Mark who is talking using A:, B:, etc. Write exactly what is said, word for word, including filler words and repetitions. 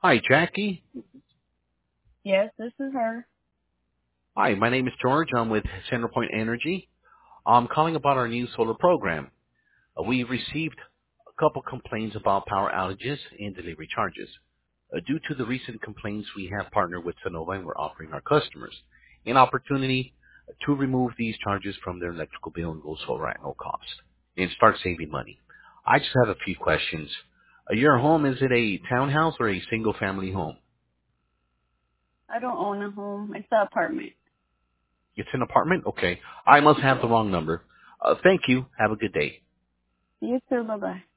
A: Hi, Jackie.
B: Yes, this is her.
A: Hi, my name is George. I'm with Centerpoint Energy. I'm calling about our new solar program. Uh, we've received a couple complaints about power outages and delivery charges. Uh, due to the recent complaints, we have partnered with Sonova and we're offering our customers an opportunity to remove these charges from their electrical bill and go solar at no cost and start saving money. I just have a few questions. Uh, your home, is it a townhouse or a single family home?
B: I don't own a home. It's an apartment.
A: It's an apartment? Okay. I must have the wrong number. Uh, thank you. Have a good day.
B: You too. Bye bye.